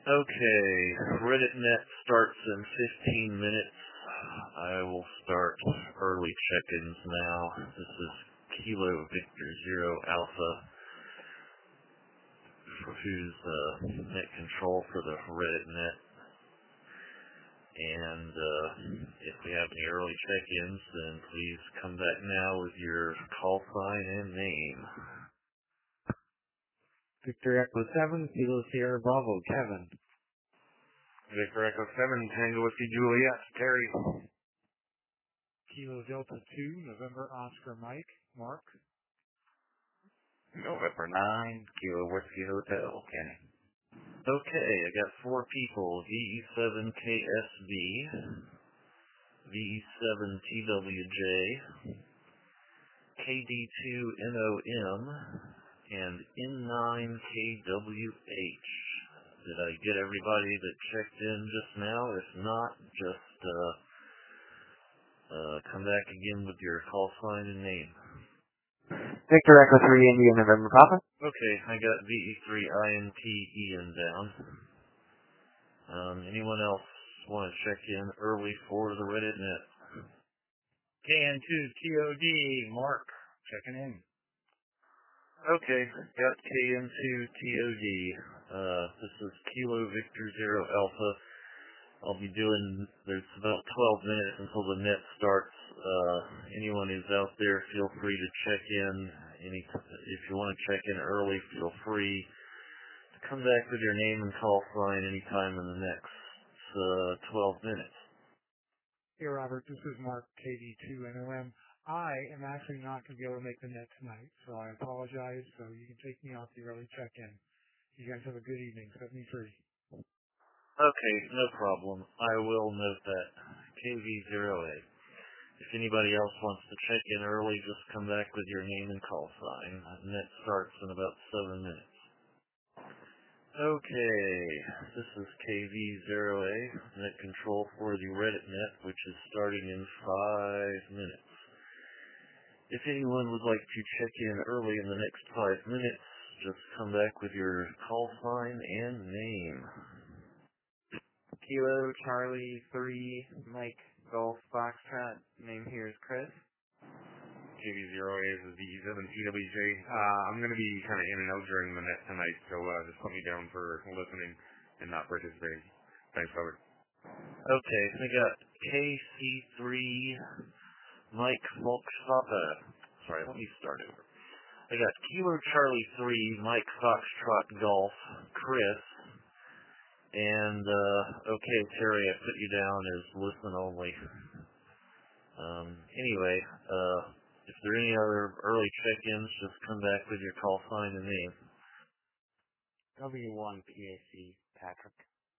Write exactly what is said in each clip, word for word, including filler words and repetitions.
Okay, RedditNet starts in fifteen minutes. I will start early check-ins now. This is Kilo Victor Zero Alpha, who's uh, net control for the RedditNet. And uh, if we have any early check-ins, then please come back now with your call sign and name. Victor Echo seven, Kilo Sierra Bravo, Kevin. Victor Echo seven, Tango Whiskey Juliet, Terry. Kilo Delta two, November Oscar Mike, Mark. November nine, Kilo Whiskey Hotel, Kenny. Okay, I got four people, V E seven K S B, V E seven T W J, K D two N O M, and N nine K W H. Did I get everybody that checked in just now? If not, just uh, uh, come back again with your call sign and name. Victor Echo three, India November Papa. Okay, I got V E three I N T Ian down. Um, anyone else want to check in early for the RedditNet? K N two T O D, Mark, checking in. Okay, got K N two T O D. Uh, this is Kilo Victor Zero Alpha. I'll be doing, there's about twelve minutes until the net starts. Uh, anyone who's out there, feel free to check in. Any, if you want to check in early, feel free to come back with your name and call sign anytime in the next uh, twelve minutes. Hey Robert, this is Mark, K D two N O M. I am actually not going to be able to make the net tonight, so I apologize. So you can take me off the early check-in. You guys have a good evening. seventy-three. Okay, no problem. I will note that. K V zero A. If anybody else wants to check in early, just come back with your name and call sign. The net starts in about seven minutes. Okay, this is K V zero A, net control for the RedditNet, which is starting in five minutes. If anyone would like to check in early in the next five minutes, just come back with your call sign and name. Kilo Charlie three, Mike Golf Foxtrot. Name here is Chris. K V zero A is V E seven T W J. Uh, I'm going to be kind of in and out during the net tonight, so uh, just put me down for listening and not participating. Thanks, Robert. Okay, I got K C three, Mike Foxtrot. Sorry, let me start over. I got Kilo Charlie three, Mike Foxtrot Golf, Chris, and, uh, okay, Terry, I put you down as listen only. Um, anyway, uh, if there are any other early check-ins, just come back with your call sign and name. W one P A C, Patrick.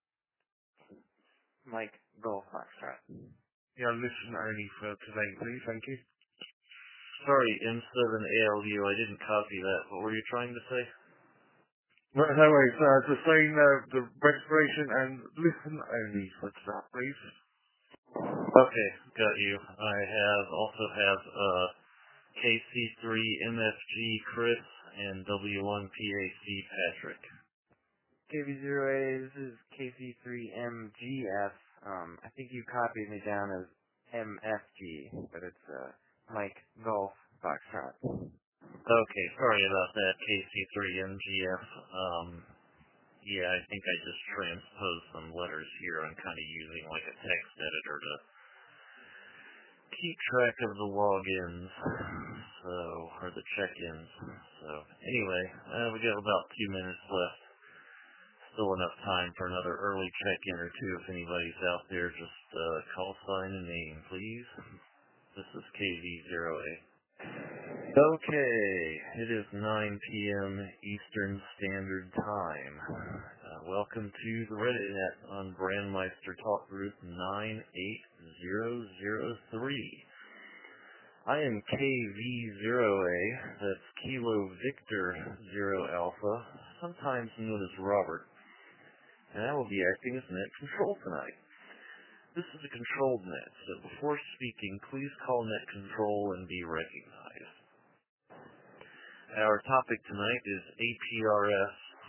Mike Golf Foxtrot. Yeah, listen only for today, please. Thank you. Sorry, M seven A L U, I didn't copy that. What were you trying to say? No, no worries. Uh, just saying uh, the registration and listen only for that, please. Okay, got you. I have also have uh, K C three M F G Chris and W one P A C Patrick. K V zero A, this is K C three M G F. Um, I think you copied me down as M F G, but it's uh, Mike Golf Foxtrot. Okay, sorry about that, K C three M G F. Um, yeah, I think I just transposed some letters here. I'm kind of using like a text editor to keep track of the logins, so, or the check-ins. So, anyway, uh, we got about two minutes left. Still enough time for another early check-in or two. If anybody's out there, just uh, call sign and name, please. This is K V zero A. Okay, it is nine p.m. Eastern Standard Time. Uh, welcome to the RedditNet on Brandmeister Talk Group nine eight zero zero three. I am K V zero A, that's Kilo Victor Zero Alpha, sometimes known as Robert, and I will be acting as net control tonight. This is a controlled net, so before speaking, please call net control and be recognized. Our topic tonight is A P R S,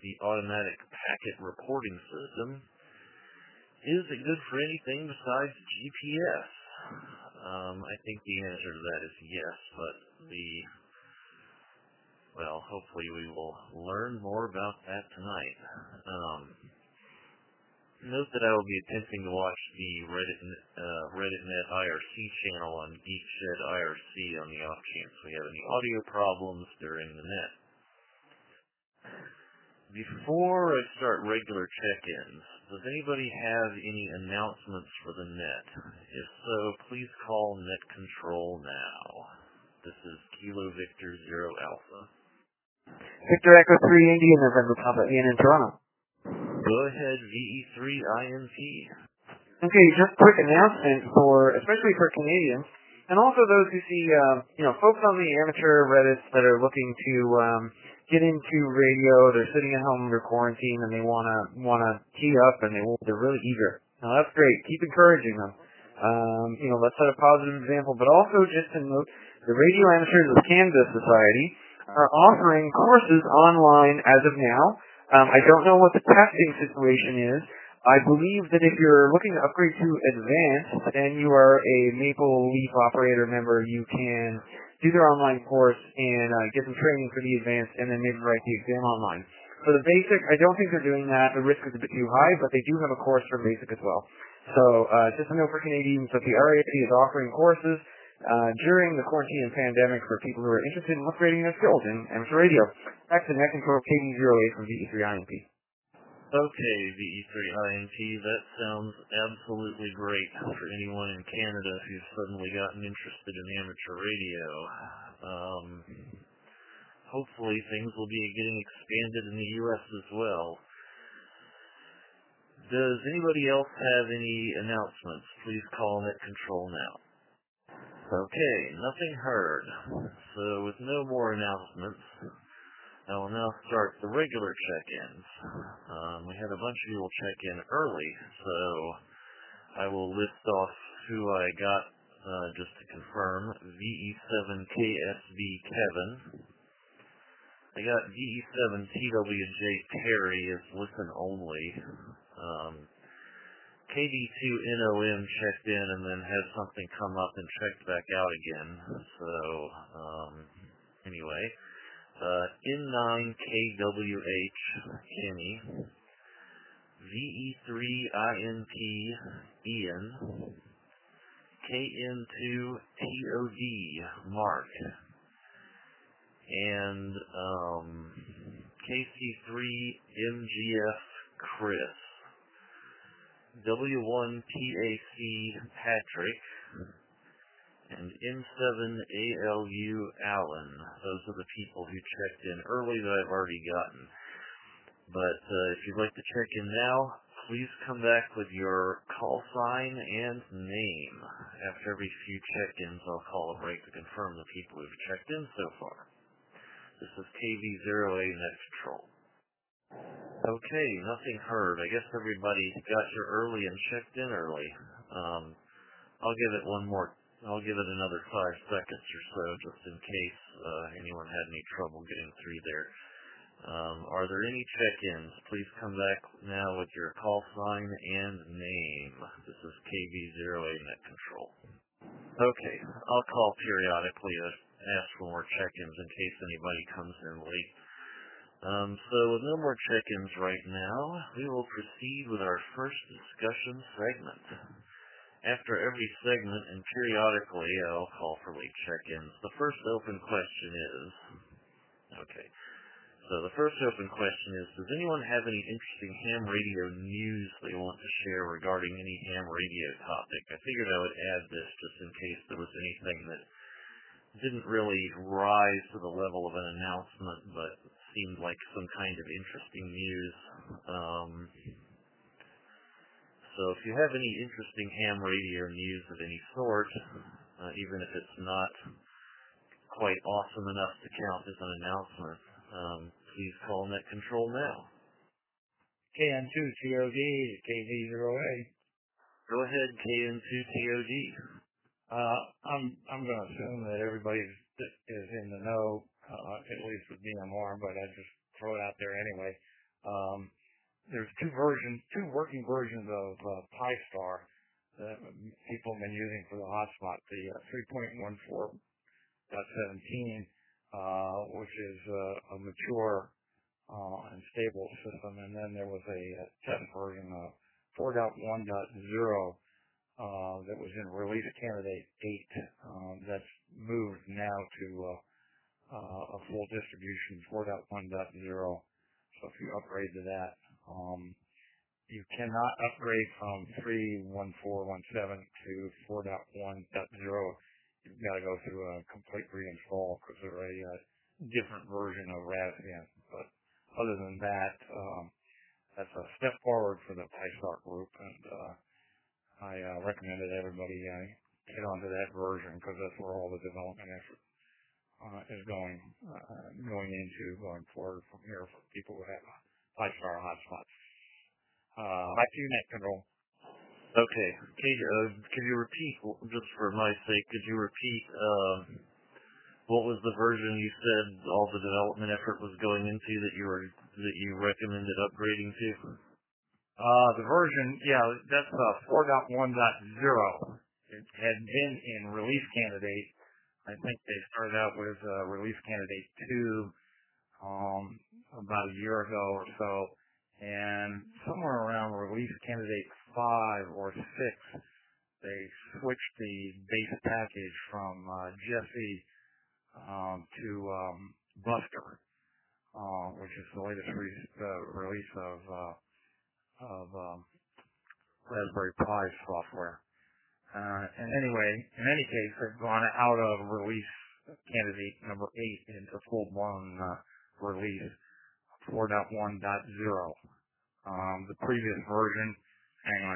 the automatic packet reporting system. Is it good for anything besides G P S? Um, I think the answer to that is yes, but the, well, hopefully we will learn more about that tonight. Um, note that I will be attempting to watch the Reddit, uh, RedditNet I R C channel on GeekShed I R C on the off chance we have any audio problems during the net. Before I start regular check-ins, does anybody have any announcements for the net? If so, please call Net Control now. This is Kilo Victor Zero Alpha. Victor Echo three India November Papa Ian in Toronto. Go ahead, V E three I N P. Okay, just quick announcement for, especially for Canadians, and also those who see, uh, you know, folks on the amateur Reddits that are looking to um, get into radio. They're sitting at home under quarantine and they wanna wanna tee up and they they're really eager. Now that's great. Keep encouraging them. Um, you know, let's set a positive example. But also just to note, the Radio Amateurs of Canada Society are offering courses online as of now. Um, I don't know what the testing situation is. I believe that if you're looking to upgrade to Advanced and you are a Maple Leaf Operator member, you can do their online course and uh, get some training for the Advanced and then maybe write the exam online. For the Basic, I don't think they're doing that. The risk is a bit too high, but they do have a course for Basic as well. So uh, just a note for Canadians that the R A C is offering courses uh, during the quarantine and pandemic for people who are interested in upgrading their skills in amateur radio. Back to Net Control K D zero eight from V E three I N P. Okay, V E three I N P, that sounds absolutely great for anyone in Canada who's suddenly gotten interested in amateur radio. Um, hopefully things will be getting expanded in the U S as well. Does anybody else have any announcements? Please call Net Control now. Okay, nothing heard. So with no more announcements, I will now start the regular check-ins. Um, we had a bunch of people check in early, so I will list off who I got uh, just to confirm. V E seven K S B Kevin. I got V E seven T W J Terry as listen only. Um, K D two N O M checked in and then had something come up and checked back out again. So, um, anyway. Uh, N nine K W H, Kenny, V E three I N P, Ian, K N two T O D, Mark, and um, K C three M G F, Chris, W one P A C, Patrick, and M seven A L U Allen. Those are the people who checked in early that I've already gotten. But uh, if you'd like to check in now, please come back with your call sign and name. After every few check-ins, I'll call a break to confirm the people who've checked in so far. This is K V zero A Net Control. Okay, nothing heard. I guess everybody got here early and checked in early. Um, I'll give it one more I'll give it another five seconds or so, just in case uh, anyone had any trouble getting through there. Um, are there any check-ins? Please come back now with your call sign and name. This is K V zero A Net Control. Okay, I'll call periodically to ask for more check-ins in case anybody comes in late. Um, so with no more check-ins right now, we will proceed with our first discussion segment. After every segment and periodically, I'll call for late check-ins. The first open question is, okay, so the first open question is, does anyone have any interesting ham radio news they want to share regarding any ham radio topic? I figured I would add this just in case there was anything that didn't really rise to the level of an announcement, but seemed like some kind of interesting news. Um... So if you have any interesting ham radio news of any sort, uh, even if it's not quite awesome enough to count as an announcement, um, please call Net Control now. K N two T O D, K V zero A. Go ahead, K N two T O D. Uh, I'm I'm going to assume that everybody is in the know, uh, at least with B M R, but I just throw it out there anyway. Um, there's two versions, two working versions of uh, Pi-Star that people have been using for the hotspot. The uh, three point one four point seventeen, uh, which is uh, a mature uh, and stable system, and then there was a, a test version of four point one point zero uh, that was in release candidate eight. Um, that's moved now to uh, uh, a full distribution four point one point zero. So if you upgrade to that, um, you cannot upgrade from three point one four point one seven to four point one point zero. You've got to go through a complete reinstall because they're a uh, different version of Raspbian. But other than that, um, that's a step forward for the Pi-Star group, and uh, I uh, recommend that everybody uh, get onto that version because that's where all the development effort uh, is going uh, going into going forward from here for people who have Pi-Star hotspots. Uh, back to you, Net Control. Okay. Can you, uh, can you repeat, just for my sake, could you repeat uh, what was the version you said all the development effort was going into that you were that you recommended upgrading to? Uh, the version, yeah, that's uh, four point one point zero. It had been in release candidate. I think they started out with uh, release candidate two um, about a year ago or so. And somewhere around release candidate five or six, they switched the base package from uh, Jessie um, to um, Buster, uh, which is the latest re- uh, release of uh, of um, Raspberry Pi software. Uh, and anyway, in any case, they've gone out of release candidate number eight into full-blown uh, release four point one point zero. Um, the previous version, hang on,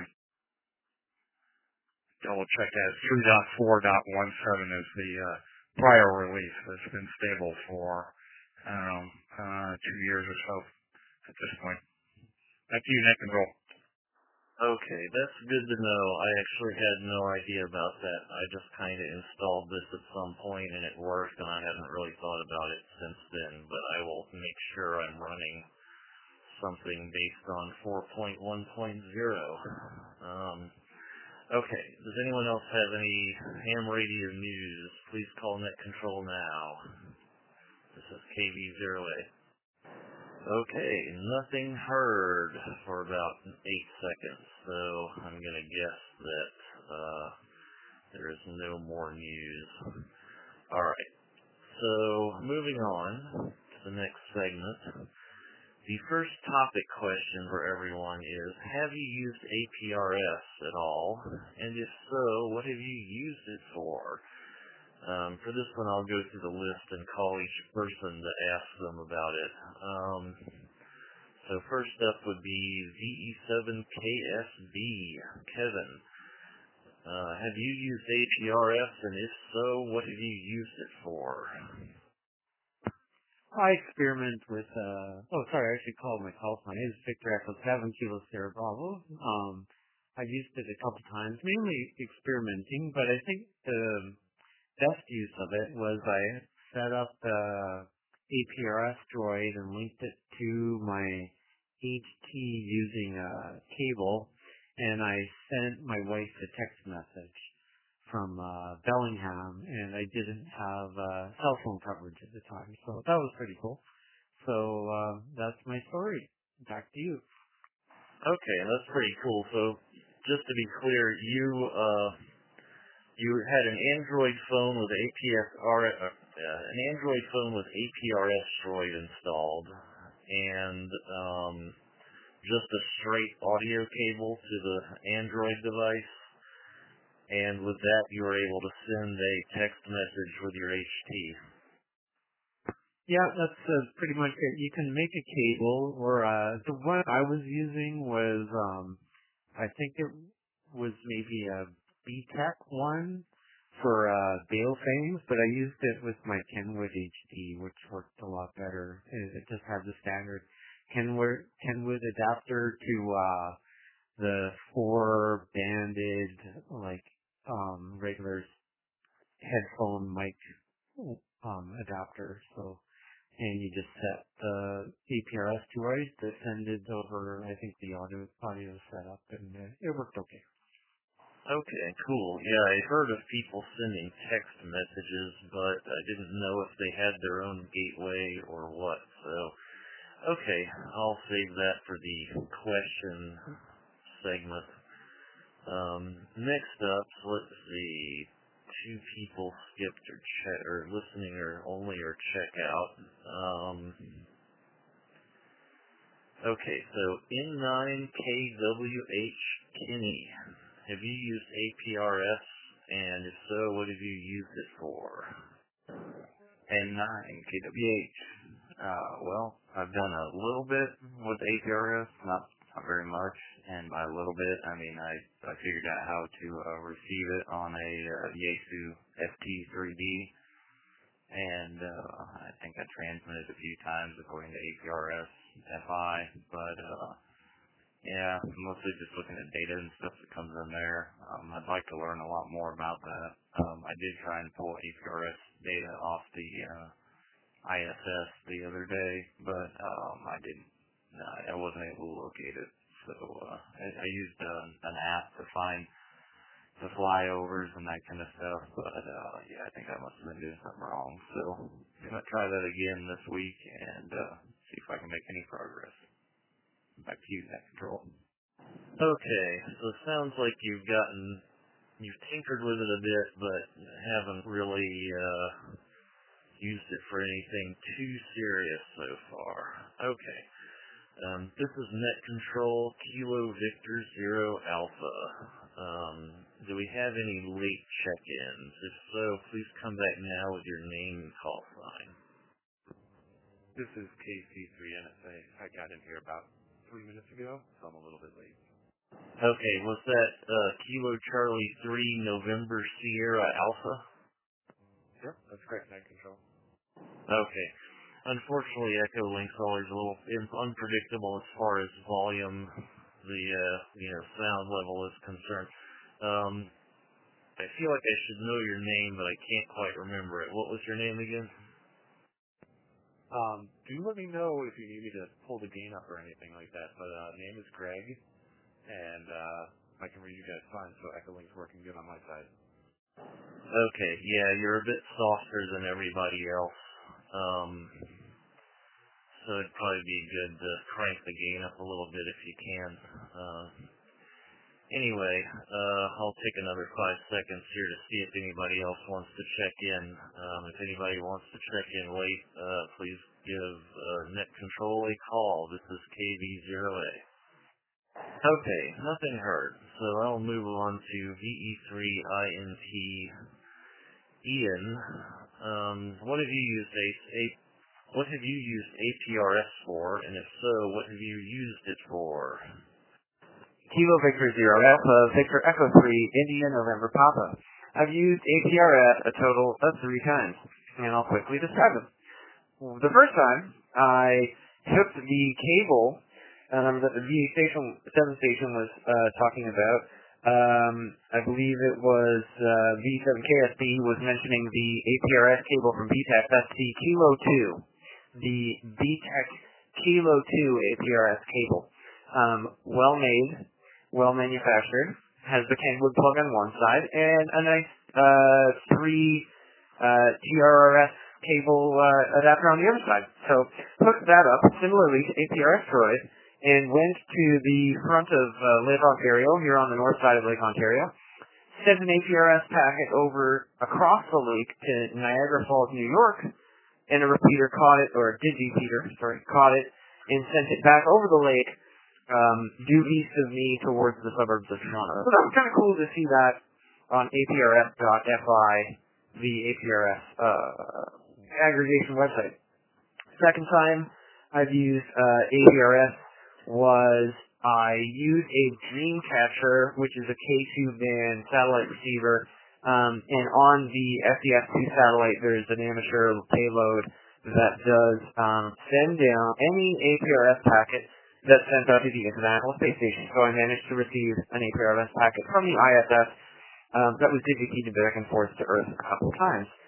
double check that, three point four point one seven is the uh, prior release that's been stable for, I don't know, uh, two years or so at this point. Back to you, Net Control. Okay, that's good to know. I actually had no idea about that. I just kind of installed this at some point and it worked, and I haven't really thought about it since then, but I will make sure I'm running something based on four point one point zero. Um, okay, does anyone else have any ham radio news? Please call Net Control now. This is K V zero eight. Okay, nothing heard for about eight seconds, so I'm going to guess that uh, there is no more news. Alright, so moving on to the next segment. The first topic question for everyone is, have you used A P R S at all? And if so, what have you used it for? Um, for this one, I'll go through the list and call each person to ask them about it. Um, so first up would be V E seven K S B. Kevin, uh, have you used A P R S, and if so, what have you used it for? I experiment with, uh, oh, sorry, I should call myself. My name is Victor Echo seven Kilo Sierra Bravo. Um, I've used it a couple times, mainly experimenting, but I think the best use of it was I set up the A P R S droid and linked it to my H T using a cable, and I sent my wife a text message from uh, Bellingham, and I didn't have uh, cell phone coverage at the time, so that was pretty cool. So uh, that's my story. Back to you. Okay, that's pretty cool. So just to be clear, you uh, you had an Android phone with A P R S, uh, an Android phone with A P R S droid installed, and um, just a straight audio cable to the Android device. And with that, you were able to send a text message with your H T. Yeah, that's uh, pretty much it. You can make a cable, or uh, the one I was using was, um, I think it was maybe a B TEC one for uh, Balefames, but I used it with my Kenwood H D, which worked a lot better. It just had the standard Kenwood, Kenwood adapter to uh, the four banded, like, um, regular headphone mic um, adapter. So and you just set the A P R S to right to send it over, I think the audio, audio setup, and uh, it worked okay. Okay, cool. Yeah, I heard of people sending text messages, but I didn't know if they had their own gateway or what. So, okay, I'll save that for the question segment. Um, next up, let's see. Two people skipped or check or listening or only or check out. Um, okay, so N nine K W H Kenny. Have you used A P R S, and if so, what have you used it for? N nine K W H. Uh, well, I've done a little bit with A P R S, not, not very much, and by a little bit, I mean I, I figured out how to uh, receive it on a uh, Yaesu F T three D, and uh, I think I transmitted a few times according to A P R S F I, but uh, yeah, mostly just looking at data and stuff that comes in there. Um, I'd like to learn a lot more about that. Um, I did try and pull A P R S data off the uh, I S S the other day, but um, I didn't. Uh, I wasn't able to locate it. So uh, I, I used uh, an app to find the flyovers and that kind of stuff. But uh, yeah, I think I must have been doing something wrong. So I'm gonna try that again this week and uh, see if I can make any progress. Back to you, Net Control. Okay, so it sounds like you've gotten, you've tinkered with it a bit, but haven't really uh, used it for anything too serious so far. Okay, um, this is Net Control Kilo Victor Zero Alpha. Um, do we have any late check-ins? If so, please come back now with your name and call sign. This is K C three N S A. I got in here about three minutes ago, so I'm a little bit late. Okay, was that uh, Kilo Charlie three November Sierra Alpha? Yep, that's correct, Net Control. Okay. Unfortunately, Echo Link's always a little unpredictable as far as volume, the uh, you know sound level is concerned. Um, I feel like I should know your name, but I can't quite remember it. What was your name again? Um, do let me know if you need me to pull the gain up or anything like that. But uh, name is Greg, and uh, I can read you guys fine, so Echo Link's working good on my side. Okay, yeah, you're a bit softer than everybody else. Um, so it'd probably be good to crank the gain up a little bit if you can. Uh, anyway, uh, I'll take another five seconds here to see if anybody else wants to check in. Um, if anybody wants to check in late, uh, please give uh, Net Control a call. This is K V zero A. Okay, nothing heard. So I'll move on to V E three I N T Ian. Um, what have you used a, a what have you used A P R S for, and if so, what have you used it for? Kilo Victor Zero Alpha Victor Echo three India November Papa. I've used A P R S a total of three times, and I'll quickly describe them. The first time, I hooked the cable um, that the V station seven station was uh, talking about. Um, I believe it was uh, V seven K S B was mentioning the A P R S cable from B TEC. That's the Kilo two, the B TEC Kilo two A P R S cable. Um, well made, well manufactured. Has the Kenwood plug on one side and a nice uh, three uh, G R R S cable uh, adapter on the other side. So hooked that up similarly to A P R S Droid, and went to the front of uh, Lake Ontario, here on the north side of Lake Ontario, sent an A P R S packet over across the lake to Niagara Falls, New York, and a repeater caught it, or a digipeater, sorry, caught it, and sent it back over the lake, um, due east of me towards the suburbs of Toronto. So that was kind of cool to see that on A P R S dot F I, the A P R S uh, aggregation website. Second time I've used uh, A P R S was I used a Dreamcatcher, which is a K two band satellite receiver, um, and on the S D F two satellite there's an amateur payload that does um, send down any A P R S packet that's sent out to the International Space Station. So I managed to receive an A P R S packet from the I S S um, that was digipeated back and forth to Earth a couple of times.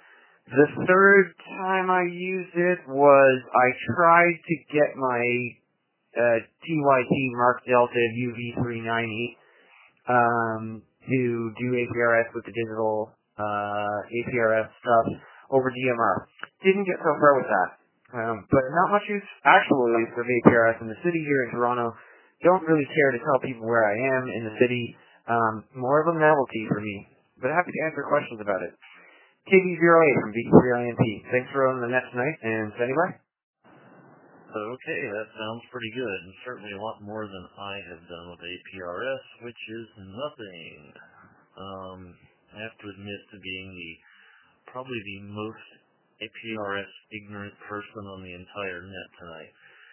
The third time I used it was I tried to get my uh, T Y T Mark Delta U V three ninety um, to do A P R S with the digital uh, A P R S stuff over D M R. Didn't get so far with that. Um, but not much use, actual use of A P R S in the city here in Toronto. Don't really care to tell people where I am in the city. Um, more of a novelty for me. But happy to answer questions about it. K V zero eight from B three I N P. Thanks for on the net tonight, and standing by. Okay, that sounds pretty good, and certainly a lot more than I have done with A P R S, which is nothing. Um, I have to admit to being the probably the most A P R S ignorant person on the entire net tonight.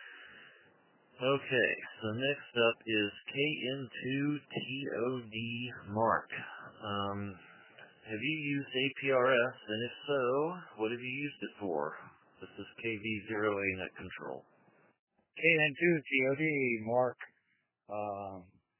Okay, so next up is K N two T O D Mark. Um, have you used A P R S, and if so, what have you used it for? This is K V zero A Net Control. K N two T O D Mark. Um,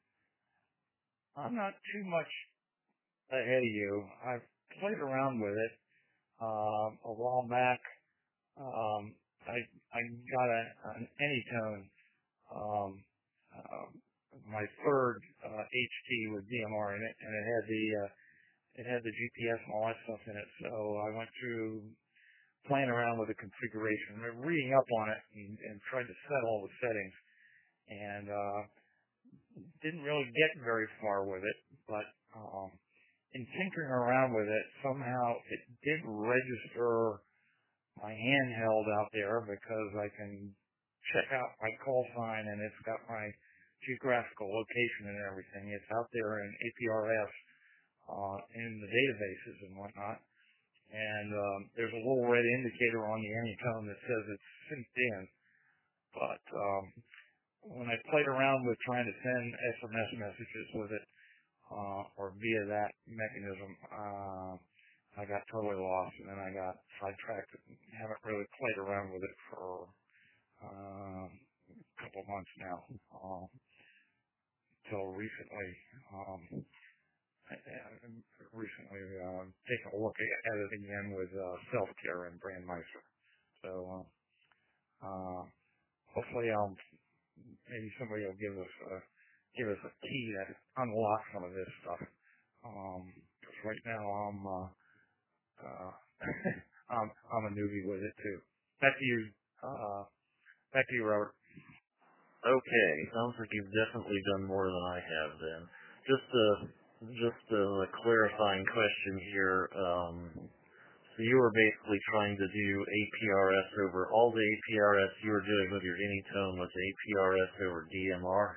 I'm not too much ahead of you. I've played around with it um, a while back. Um, I I got a, an Anytone, um, uh, my third uh, H T with D M R in it, and it had the uh, it had the G P S and all that stuff in it. So I went through playing around with the configuration, and reading up on it, and, and tried to set all the settings, and uh, didn't really get very far with it. But um, in tinkering around with it, somehow it did register my handheld out there because I can check out my call sign and it's got my geographical location and everything. It's out there in A P R S uh, in the databases and whatnot. And um, there's a little red indicator on the Anytone that says it's synced in. But um, when I played around with trying to send S M S messages with it uh, or via that mechanism, uh, I got totally lost, and then I got sidetracked and haven't really played around with it for uh, a couple of months now, uh, until recently. Um, I, I recently uh, taken a look at it again with uh, Self-Care and Brandmeister. So uh, uh, hopefully, I'll maybe somebody will give us a, give us a key that unlocks some of this stuff. Um, 'cause right now I'm uh, Uh, I'm, I'm a newbie with it too. Back to you, uh, back to you, Robert. Okay, sounds like you've definitely done more than I have then. Just a, just a clarifying question here. Um, so you were basically trying to do A P R S over, all the A P R S you were doing with your Anytone was A P R S over D M R?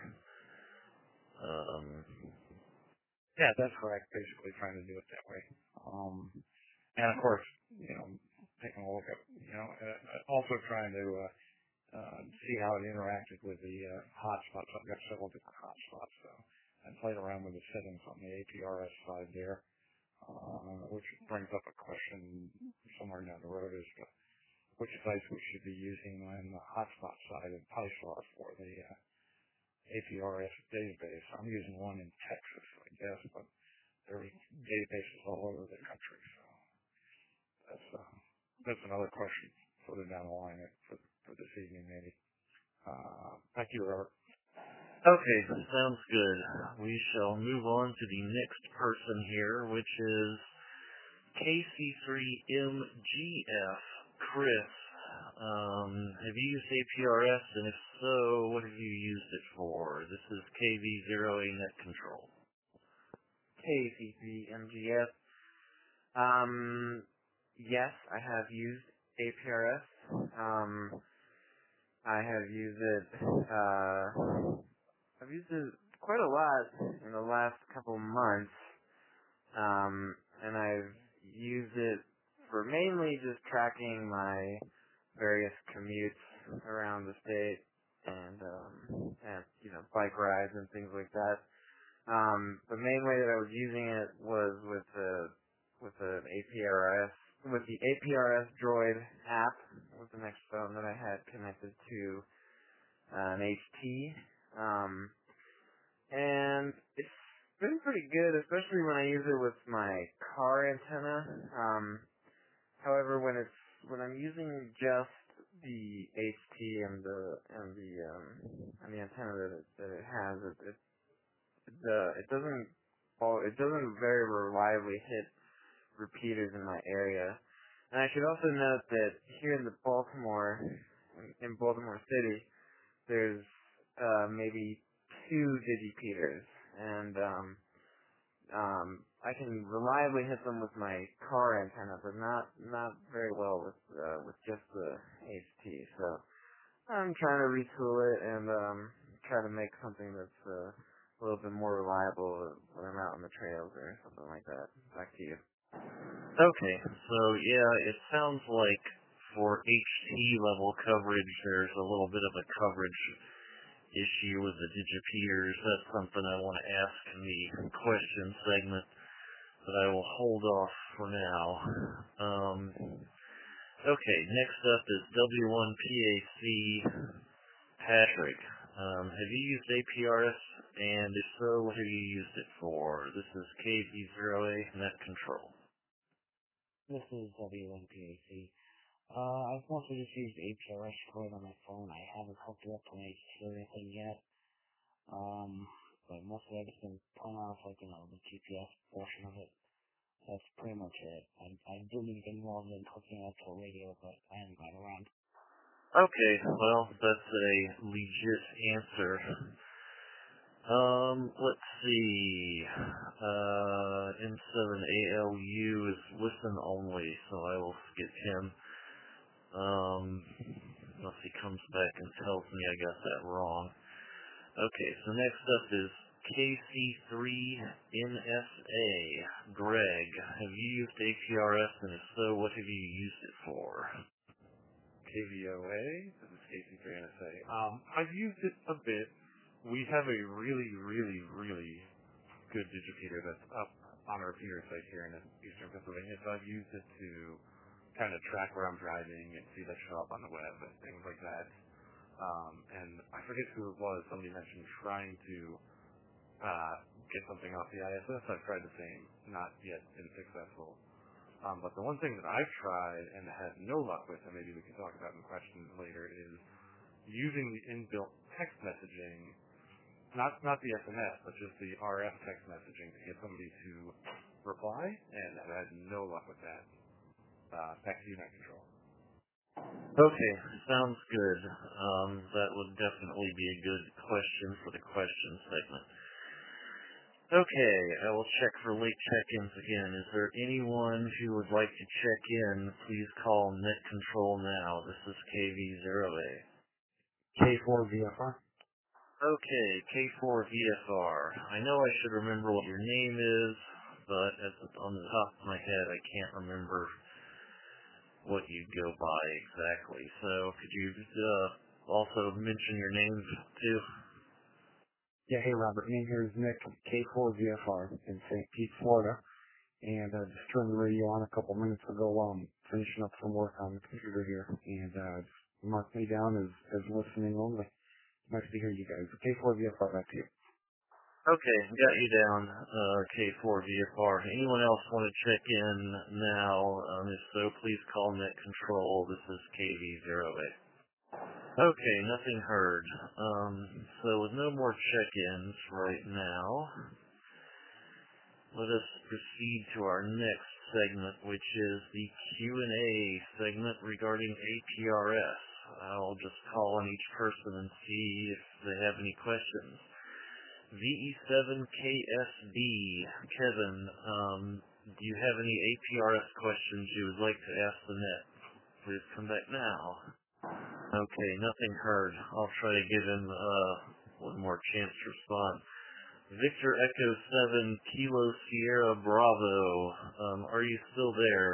Um, yeah, that's correct. Basically trying to do it that way. Um, And of course, you know, taking a look at, you know, uh, also trying to uh, uh, see how it interacted with the uh, hotspots. I've got several different hotspots, so I played around with the settings on the A P R S side there, uh, which brings up a question somewhere down the road as to which device we should be using on the hotspot side of PyStar for the uh, A P R S database. I'm using one in Texas, I guess, but there's databases all over the country, so. That's uh, that's another question further down the line for for this evening, maybe. Uh, thank you, Robert. Okay, sounds good. We shall move on to the next person here, which is K C three M G F Chris. Um, have you used A P R S, and if so, what have you used it for? This is K V zero A Net Control. K C three M G F. Um. Yes, I have used A P R S. Um, I have used it, uh, I've used it quite a lot in the last couple months. Um, and I've used it for mainly just tracking my various commutes around the state and, um, and, you know, bike rides and things like that. Um, the main way that I was using it was with the, with an A P R S. With the A P R S Droid app, was the next phone that I had connected to uh, an H T. Um, and it's been pretty good, especially when I use it with my car antenna. Um, however, when it's when I'm using just the H T and the and the um, and the antenna that it, that it has, it it, the, it doesn't well, it doesn't very reliably hit repeaters in my area. And I should also note that here in the Baltimore, in Baltimore City, there's uh, maybe two digipeaters, and um, um, I can reliably hit them with my car antenna, but not not very well with uh, with just the H T. So I'm trying to retool it and um, try to make something that's uh, a little bit more reliable when I'm out on the trails or something like that. Back to you. Okay, so yeah, it sounds like for H T level coverage, there's a little bit of a coverage issue with the digipeaters. That's something I want to ask in the question segment, but I will hold off for now. Um, okay, next up is W one P A C Patrick. Um, have you used A P R S, and if so, what have you used it for? This is K V zero A Net Control. This is W one P A C. Uh, I've mostly just used A P R S code on my phone. I haven't hooked it up to an H T or anything yet. Um, but mostly I've just been playing off, like, you know, the G P S portion of it. That's pretty much it. I, I do need to get involved in hooking up to a radio, but I haven't got around. Okay, well, that's a legit answer. Um, let's see. Uh, M seven A L U is listen only, so I will skip him. Um, unless he comes back and tells me I got that wrong. Okay, so next up is K C three N S A. Greg, have you used A P R S, and if so, what have you used it for? K V O A, this is K C three N S A. Um, I've used it a bit. We have a really, really, really good digipeater that's up on our repeater site here in eastern Pennsylvania, so I've used it to kind of track where I'm driving and see that show up on the web and things like that. Um, and I forget who it was, somebody mentioned trying to uh, get something off the I S S. I've tried the same, not yet been successful. Um, but the one thing that I've tried and had no luck with, and maybe we can talk about in questions later, is using the inbuilt text messaging, not not the S M S, but just the R F text messaging to get somebody to reply, and I've had no luck with that. Uh, back to you, Net Control. Okay, sounds good. Um, that would definitely be a good question for the question segment. Okay, I will check for late check-ins again. Is there anyone who would like to check in? Please call Net Control now. This is K V zero A. K four V F R. Okay, K four V F R. I know I should remember what your name is, but as on the top of my head, I can't remember what you go by exactly. So could you uh, also mention your name too? Yeah, hey Robert, name here is Nick, K four V F R in Saint Pete, Florida. And uh, just turned the radio on a couple minutes ago while I'm finishing up some work on the computer here. And uh, just mark me down as, as listening only. Nice to hear you guys. K four V F R, back to you. Okay, got you down, uh, K four V F R. Anyone else want to check in now? Um, if so, please call Net Control. This is K V zero A. Okay, nothing heard. Um, so with no more check-ins right now, let us proceed to our next segment, which is the Q and A segment regarding A P R S. I'll just call on each person and see if they have any questions. V E seven K S B, Kevin, um, do you have any A P R S questions you would like to ask the net? Please come back now. Okay, nothing heard. I'll try to give him uh, one more chance to respond. Victor Echo seven, Kilo Sierra Bravo, um, are you still there?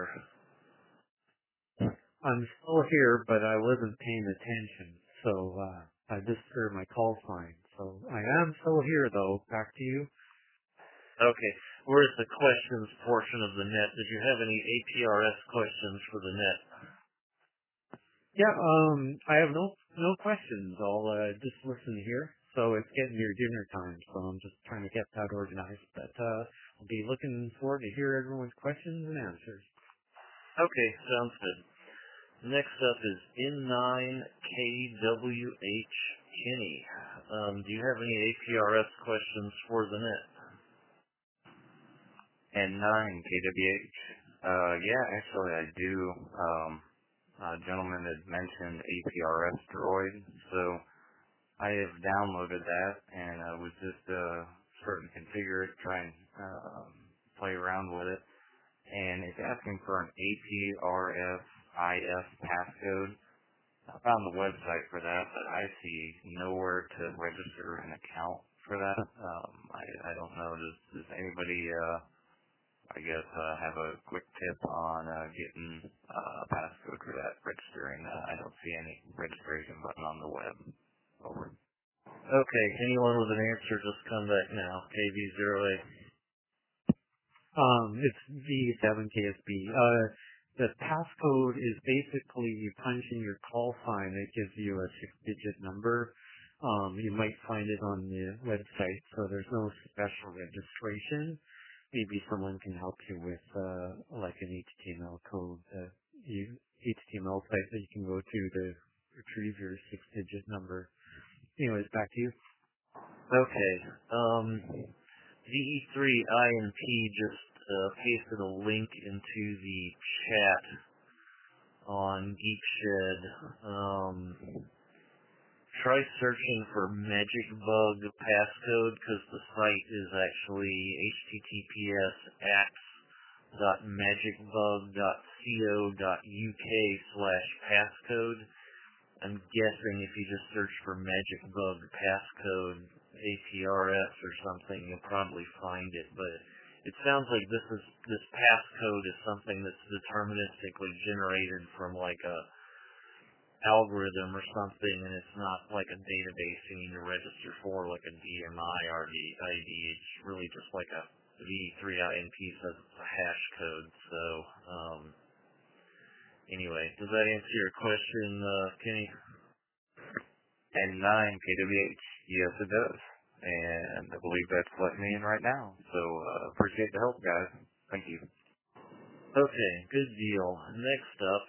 I'm still here, but I wasn't paying attention, so uh, I just heard my call sign. So I am still here, though. Back to you. Okay, where's the questions portion of the net? Did you have any A P R S questions for the net? Yeah, um, I have no no questions. I'll uh, just listen here. So it's getting near dinner time, so I'm just trying to get that organized. But uh, I'll be looking forward to hear everyone's questions and answers. Okay, sounds good. Next up is N nine K W H Kenny. Um, do you have any A P R S questions for the net? N nine K W H. Uh, yeah, actually I do. Um, a gentleman had mentioned A P R S Droid, so I have downloaded that, and I was just uh, starting to configure it, try and uh, play around with it, and it's asking for an A P R S I F passcode. I found the website for that, but I see nowhere to register an account for that. Um, I, I don't know. Does, does anybody, uh, I guess, uh, have a quick tip on uh, getting uh, a passcode for that registering? Uh, I don't see any registration button on the web. Over. Okay, anyone with an answer, just come back now. K V zero A. Um, it's V seven K S B. Uh, the passcode is basically you punch in your call sign. It gives you a six-digit number. Um, you might find it on the website, so there's no special registration. Maybe someone can help you with uh, like an H T M L code, uh, you, H T M L site that you can go to to retrieve your six-digit number. Anyways, back to you. Okay. Um, V E three I N P just uh, pasted a link into the chat on Geekshed. Um, try searching for Magic Bug passcode because the site is actually https apps dot magicbug dot co.uk slash passcode. I'm guessing if you just search for Magic Bug passcode A P R S or something, you'll probably find it. But it sounds like this is this passcode is something that's deterministically generated from like a algorithm or something, and it's not like a database you need to register for, like a D M I or the I D. It's really just like a V E three I N P says it's a hash code. So. Um, Anyway, does that answer your question, uh, Kenny? N nine K W H. Yes, it does. And I believe that's letting me in right now. So, uh, appreciate the help, guys. Thank you. Okay, good deal. Next up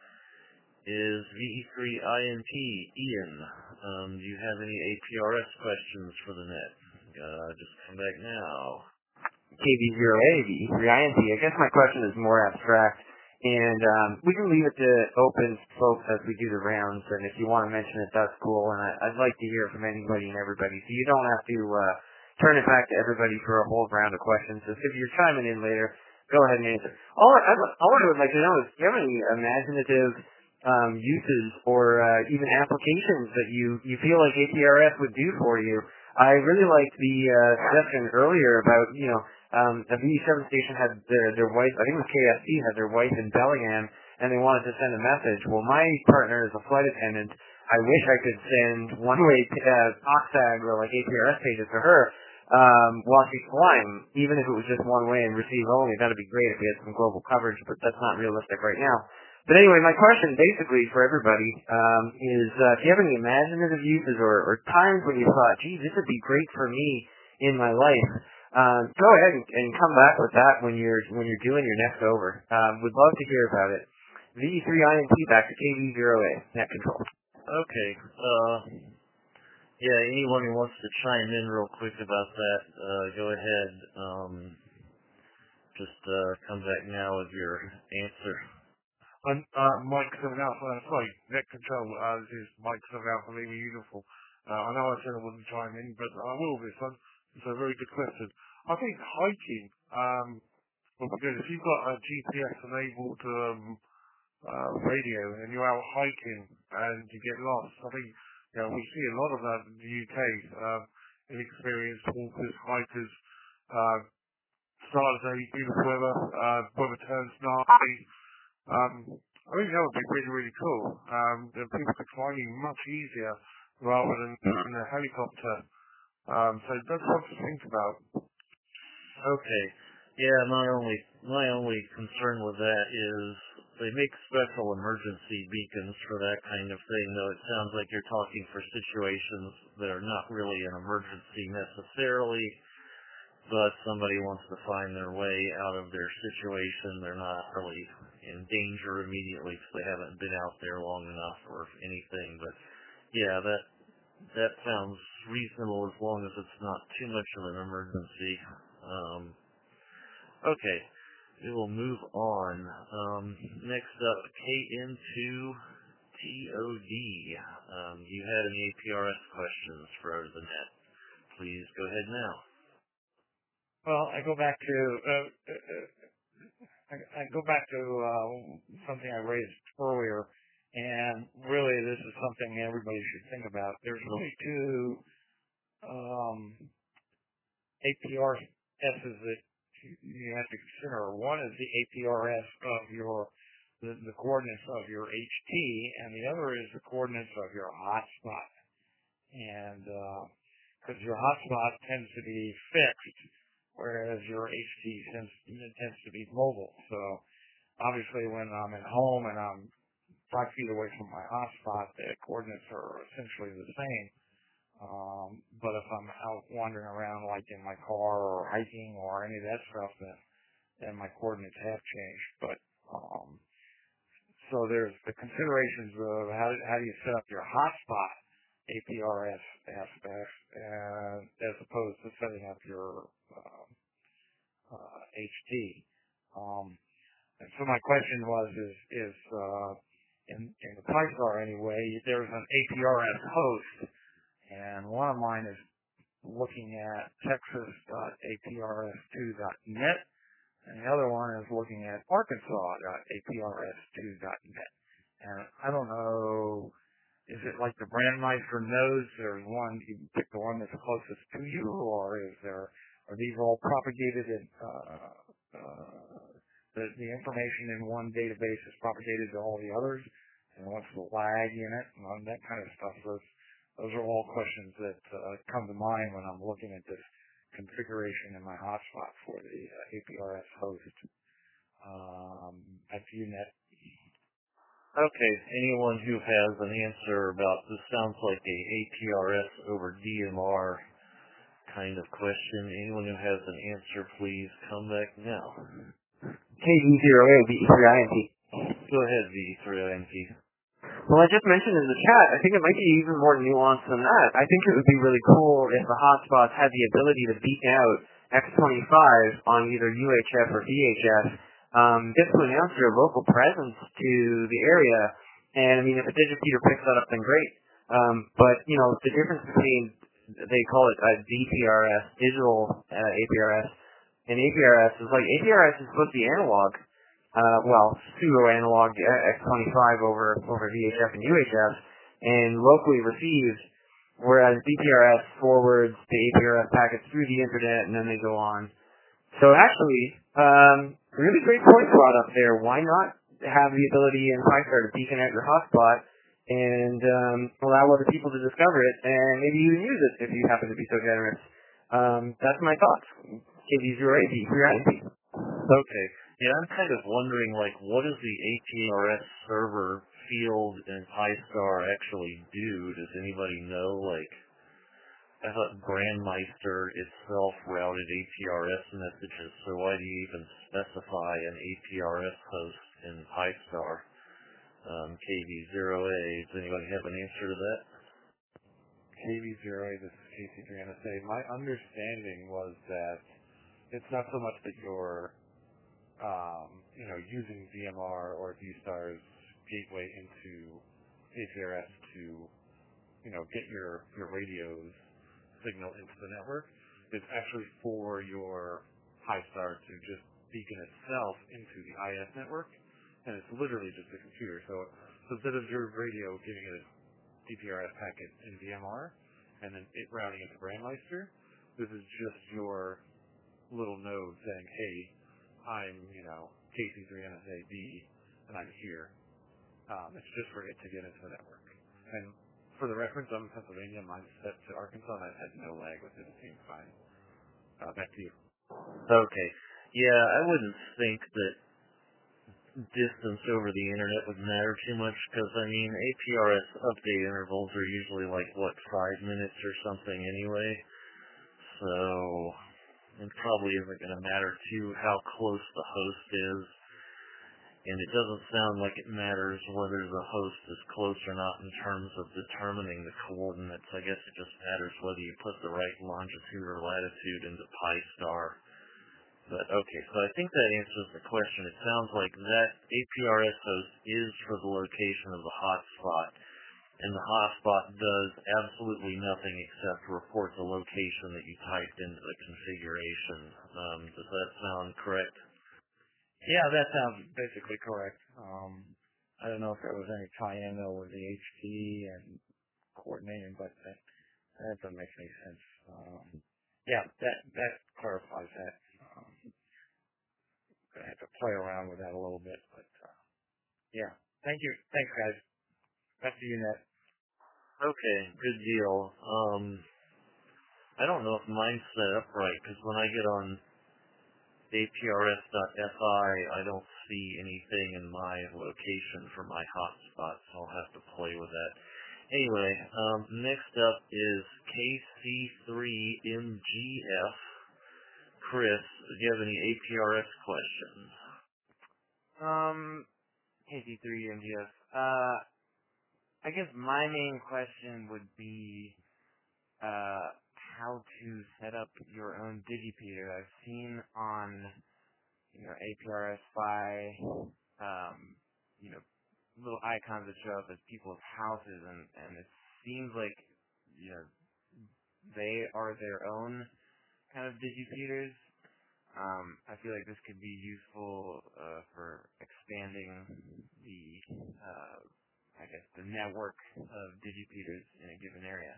is V E three I N P, Ian. Um, do you have any A P R S questions for the net? Uh, just come back now. K V zero A, V E three I N P. I guess my question is more abstract. And um, we can leave it to open folks as we do the rounds, and if you want to mention it, that's cool. And I, I'd like to hear from anybody and everybody, so you don't have to uh, turn it back to everybody for a whole round of questions. Just if you're chiming in later, go ahead and answer. All I, all I would like to know is, do you have any imaginative um, uses or uh, even applications that you, you feel like A P R S would do for you? I really liked the uh, suggestion earlier about, you know, Um, the V seven station had their, their wife, I think it was K F C, had their wife in Bellingham, and they wanted to send a message. Well, my partner is a flight attendant. I wish I could send one-way uh, TalkTag or like A P R S pages to her um, while she's flying, even if it was just one way and receive only. That would be great if we had some global coverage, but that's not realistic right now. But anyway, my question basically for everybody um, is, uh, if you have any imaginative uses or, or times when you thought, gee, this would be great for me in my life, Um, go ahead and, and come back with that when you're when you're doing your next over. Um, would love to hear about it. V E three I N P back to K V zero A net control. Okay. Uh, yeah. Anyone who wants to chime in real quick about that, uh, go ahead. Um, just uh, come back now with your answer. I'm uh, Mike seven Alpha. Uh, sorry, net control. Uh, this is Mike seven Alpha. Really beautiful. Uh, I know I said I wouldn't chime in, but I will this one. It's a very good question. I think hiking, um, well, because if you've got a G P S enabled um, uh, radio and you're out hiking and you get lost, I think you know we see a lot of that in the U K. Uh, inexperienced walkers, hikers, uh, start of day, beautiful weather, uh, weather turns nasty. Um, I think that would be really, really cool. Um, that people could find you much easier rather than in a helicopter. Um, so that's something to think about. Okay. Yeah, my only my only concern with that is they make special emergency beacons for that kind of thing, though it sounds like you're talking for situations that are not really an emergency necessarily. but somebody wants to find their way out of their situation. They're not really in danger immediately because they haven't been out there long enough or anything. But yeah, that that sounds reasonable as long as it's not too much of an emergency. Um, okay, we will move on. Um, next up, K N two T O D. Um, you had any A P R S questions for Over the Net? Please go ahead now. Well, I go back to uh, uh, I, I go back to uh, something I raised earlier, and really this is something everybody should think about. There's really two um, A P R S's that you have to consider. One is the A P R S of your the, the coordinates of your H T, and the other is the coordinates of your hotspot. And because uh, your hotspot tends to be fixed, whereas your H T tends, tends to be mobile. So obviously when I'm at home and I'm five feet away from my hotspot, the coordinates are essentially the same. Um, but if I'm out wandering around like in my car or hiking or any of that stuff, then, then my coordinates have changed. But um, so there's the considerations of how, how do you set up your hotspot A P R S aspects uh, as opposed to setting up your uh, uh, H T. Um, and so my question was, is, is uh, in, in the PyStar anyway, there's an A P R S host, and one of mine is looking at texas dot A P R S two dot net, and the other one is looking at arkansas dot A P R S two dot net. And I don't know, is it like the Brandmeister nodes? There's one, you pick the one that's closest to you, or is there, are these all propagated in, uh, uh, the, the information in one database is propagated to all the others, and what's the lag in it, and all that kind of stuff. Those, those are all questions that uh, come to mind when I'm looking at this configuration in my hotspot for the uh, A P R S host. Um, at V net. Okay, anyone who has an answer about this sounds like a A P R S over D M R kind of question. Anyone who has an answer, please come back now. K V zero A, V E three I N T. Go ahead, V E three I N T. Well, I just mentioned in the chat, I think it might be even more nuanced than that. I think it would be really cool if the hotspots had the ability to beacon out X twenty-five on either U H F or V H F, um, just to announce their local presence to the area. And, I mean, if a digipeater picks that up, then great. Um, but, you know, the difference between, they call it a D P R S, digital uh, A P R S, and A P R S is like, A P R S is supposed to be analog. Uh, well, pseudo-analog X twenty-five over, over V H F and U H F, and locally received, whereas D P R S forwards the A P R S packets through the internet and then they go on. So actually, um, really great point brought up there. Why not have the ability in PyStar to beacon out your hotspot and um, allow other people to discover it, and maybe even use it if you happen to be so generous. Um, that's my thoughts. K V zero A P for your I P. Okay. Yeah, I'm kind of wondering, like, what does the A P R S server field in PyStar actually do? Does anybody know? Like, I thought Brandmeister itself routed A P R S messages, so why do you even specify an A P R S host in PyStar? Um, K V zero A, does anybody have an answer to that? K V zero A, this is K C three N S A. My understanding was that it's not so much that you're Um, you know, using V M R or V-Star's gateway into A P R S to, you know, get your, your radio's signal into the network. It's actually for your PyStar to just beacon itself into the I S network, and it's literally just a computer. So, so instead of your radio giving it a D P R S packet in V M R, and then it routing it to Brandmeister, this is just your little node saying, hey, I'm, you know, K C three N S A D, and I'm here. Um, it's just for it to get into the network. And for the reference, I'm in Pennsylvania. Mine's set to Arkansas, and I've had no lag with it. It seems fine. Uh, back to you. Okay. Yeah, I wouldn't think that distance over the internet would matter too much, because, I mean, A P R S update intervals are usually like, what, five minutes or something anyway? So, and probably isn't going to matter too how close the host is. And it doesn't sound like it matters whether the host is close or not in terms of determining the coordinates. I guess it just matters whether you put the right longitude or latitude into Pi-star. But okay, so I think that answers the question. It sounds like that A P R S host is for the location of the hotspot, and the hotspot does absolutely nothing except report the location that you typed into the configuration. Um, does that sound correct? Yeah, that sounds basically correct. Um, I don't know if there was any tie-in though with the H T and coordinating, but that, that doesn't make any sense. Um, yeah, that that clarifies that. Um, gonna have to play around with that a little bit, but uh, yeah. Thank you. Thanks, guys. Back to you, Ned. Okay, good deal. Um, I don't know if mine's set up right, because when I get on A P R S dot F I, I don't see anything in my location for my hotspot, so I'll have to play with that. Anyway, um, next up is K C three M G F. Chris, do you have any A P R S questions? Um, K C three M G F. Uh, I guess my main question would be, uh, how to set up your own digipeater. I've seen on, you know, A P R S Fi, um, you know, little icons that show up as people's houses, and, and it seems like, you know, they are their own kind of digipeaters. Um, I feel like this could be useful uh, for expanding the, uh, I guess, the network of digipeaters in a given area.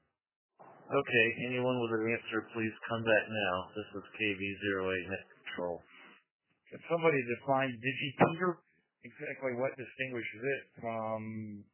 Okay, anyone with an answer, please come back now. This is K V zero eight Net Control. Can somebody define digipeater? Exactly what distinguishes it from,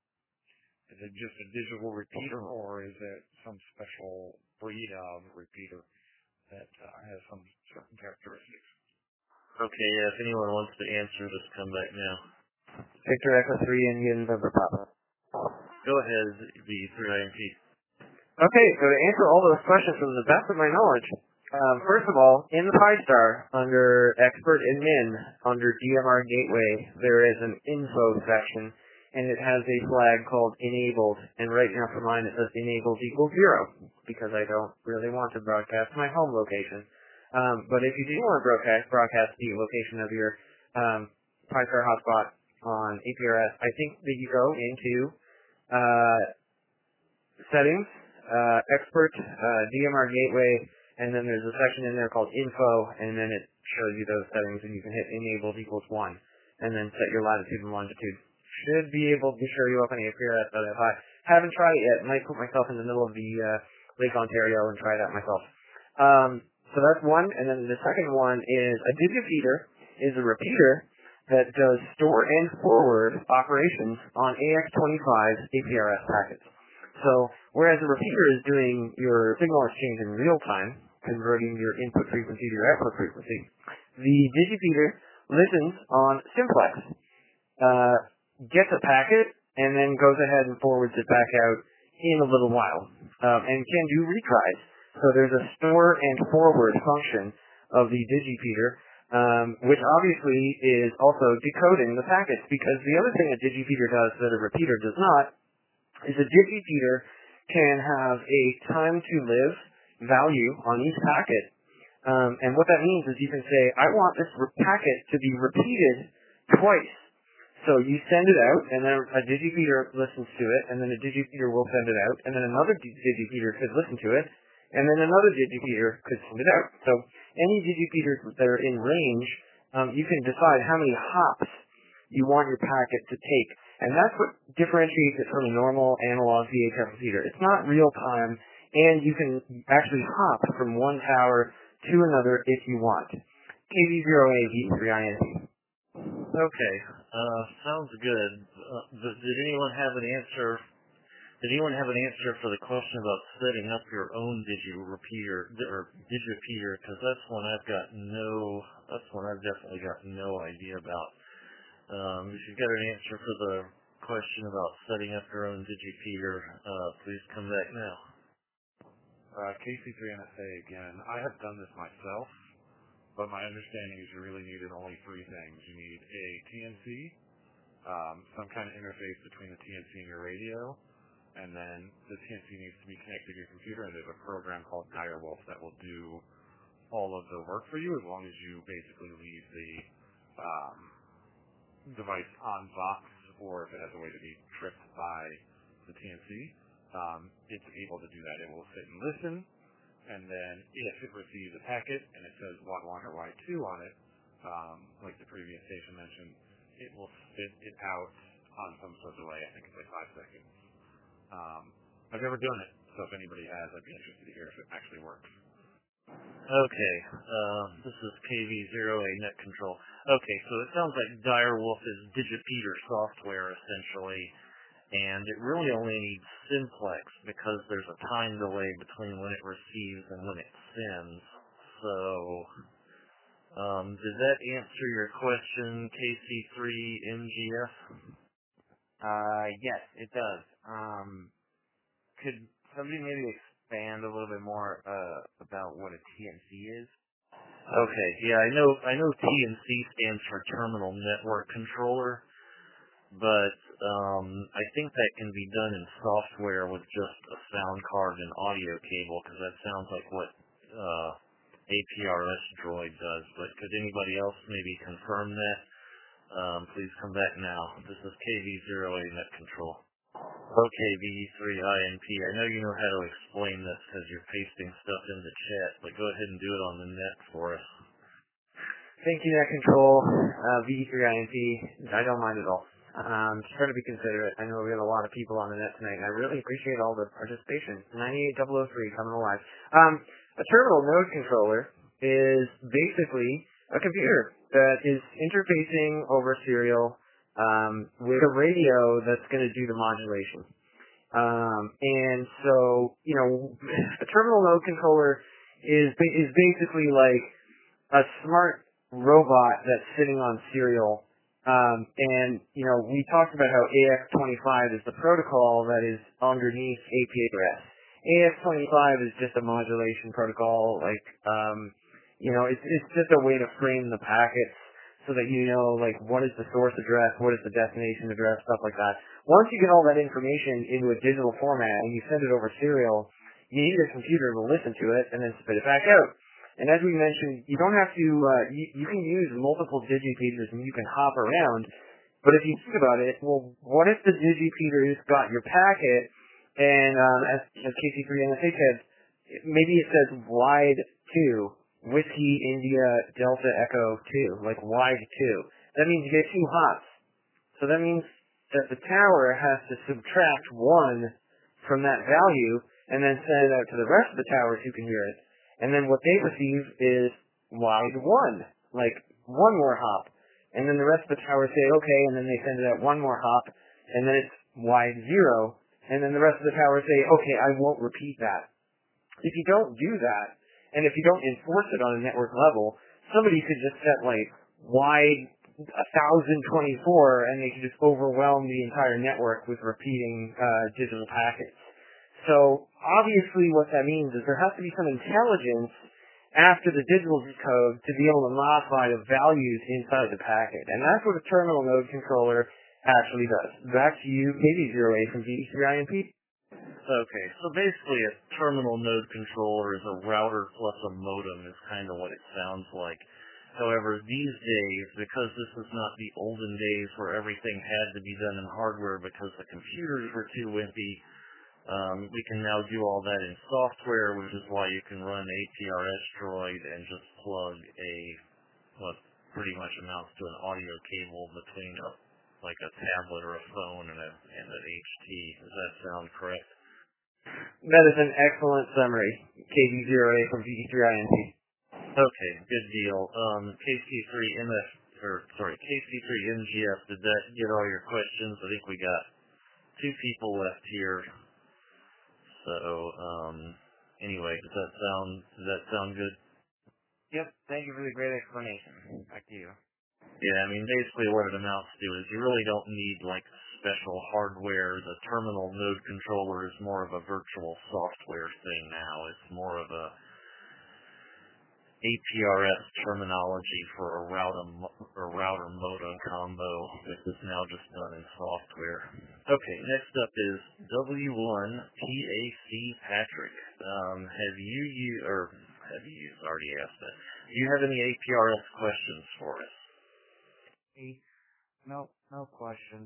is it just a digital repeater, or is it some special breed of repeater that uh, has some certain characteristics? Okay, yeah, if anyone wants to answer, just come back now. Victor Echo three Indian November Papa. Go ahead, V three I M P. Okay, so to answer all those questions from the best of my knowledge, um, first of all, in the Pi-star, under Expert Admin, under D M R Gateway, there is an info section, and it has a flag called Enabled, and right now for mine it says Enabled equals zero, because I don't really want to broadcast my home location. Um, but if you do want to broadcast, broadcast the location of your um, Pi-star hotspot on A P R S, I think that you go into uh, Settings, uh, Expert, uh, D M R Gateway, and then there's a section in there called Info, and then it shows you those settings, and you can hit Enabled equals one, and then set your latitude and longitude. Should be able to show you up on A P R S dot F I. Haven't tried it yet. Might put myself in the middle of the uh, Lake Ontario and try that myself. Um, so that's one, and then the second one is a digifeeder is a repeater that does store and forward operations on A X twenty-five A P R S packets. So, whereas a repeater is doing your signal exchange in real time, converting your input frequency to your output frequency, the digifeeder listens on simplex, uh, gets a packet, and then goes ahead and forwards it back out in a little while, um, and can do retries. So there's a store and forward function of the digifeeder, um, which obviously is also decoding the packets, because the other thing a digifeeder does that a repeater does not is a digifeeder can have a time to live value on each packet. Um, and what that means is you can say, I want this packet to be repeated twice. So you send it out, and then a digifeeder listens to it, and then a digifeeder will send it out, and then another digifeeder could listen to it, and then another digifeeder could send it out. So any digifeeders that are in range, um, you can decide how many hops you want your packet to take. And that's what differentiates it from a normal analog V H F repeater. It's not real time, and you can actually hop from one tower to another if you want. K V zero A V three I N T. Okay, uh, sounds good. Uh, did anyone have an answer? Did anyone have an answer for the question about setting up your own digi repeater or digipeater? Because that's one I've got no. That's one I've definitely got no idea about. Um, if you've got an answer for the question about setting up your own digipeater, uh, please come back now. uh, K C three N S A again. I have done this myself, but my understanding is you really needed only three things. You need a T N C, um, some kind of interface between the T N C and your radio, and then the T N C needs to be connected to your computer, and there's a program called Direwolf that will do all of the work for you as long as you basically leave the um, device on box, or if it has a way to be tripped by the T N C, um, it's able to do that. It will sit and listen, and then if it receives a packet and it says Y one or Y two on it, um, like the previous station mentioned, it will spit it out on some sort of delay. I think it's like five seconds. Um, I've never done it, so if anybody has, I'd be interested to hear if it actually works. Okay, uh, this is K V zero A Net Control. Okay, so it sounds like Direwolf is Digipeater software, essentially, and it really only needs simplex because there's a time delay between when it receives and when it sends. So, um, did that answer your question, K C three M G F? Uh, yes, it does. Um, could somebody maybe expand a little bit more uh, about what a T N C is? Okay, yeah, I know. I know T N C stands for Terminal Network Controller, but um, I think that can be done in software with just a sound card and audio cable, because that sounds like what uh, A P R S Droid does. But could anybody else maybe confirm that? Um, please come back now. This is K V zero A Net Control. Okay, V E three I N P. I know you know how to explain this because you're pasting stuff in the chat, but go ahead and do it on the net for us. Thank you, Net Control, uh, V E three I N P. I don't mind at all. Um, just trying to be considerate. I know we have a lot of people on the net tonight, and I really appreciate all the participation. ninety-eight double oh three coming alive. Um, a terminal node controller is basically a computer that is interfacing over serial um, with a radio that's going to do the modulation. Um, and so, you know, a terminal node controller is is basically like a smart robot that's sitting on serial. Um, and, you know, we talked about how A X twenty-five is the protocol that is underneath A P R S. A X twenty-five is just a modulation protocol, like, um, you know, it's, it's just a way to frame the packets so that you know, like, what is the source address, what is the destination address, stuff like that. Once you get all that information into a digital format and you send it over serial, you need a computer to listen to it and then spit it back out. And as we mentioned, you don't have to, uh, you, you can use multiple digipeters and you can hop around, but if you think about it, well, what if the digipeter's got your packet and, um, as, as K C three N S A said, maybe it says wide two, Whiskey India Delta Echo two, like wide two. That means you get two hops. So that means that the tower has to subtract one from that value and then send it out to the rest of the towers who can hear it. And then what they receive is wide one, like one more hop. And then the rest of the towers say, okay, and then they send it out one more hop, and then it's wide zero. And then the rest of the towers say, okay, I won't repeat that. If you don't do that, and if you don't enforce it on a network level, somebody could just set like wide one thousand twenty-four and they could just overwhelm the entire network with repeating uh, digital packets. So obviously what that means is there has to be some intelligence after the digital code to be able to modify the values inside the packet. And that's what a terminal node controller actually does. Back to you, K V zero A from V E three I N P. Okay, so basically a terminal node controller is a router plus a modem is kind of what it sounds like. However, these days, because this is not the olden days where everything had to be done in hardware because the computers were too wimpy, um, we can now do all that in software, which is why you can run A P R S Droid and just plug a, what pretty much amounts to an audio cable between a, like a tablet or a phone and, a, and an H T. Does that sound correct? That is an excellent summary, K V zero A from V E three I N P. Okay, good deal. Um, K C three M F, or sorry, K C three M G F, did that get all your questions? I think we got two people left here. So, um, anyway, does that sound, does that sound good? Yep, thank you for the great explanation. Back to you. Yeah, I mean, basically what it amounts to is you really don't need, like, special hardware. The terminal node controller is more of a virtual software thing now. It's more of a A P R S terminology for a router, a router modem combo that is now just done in software. Okay, next up is W one T A C Patrick. Um, have you used, or have you used, already asked that. Do you have any A P R S questions for us? No, no questions.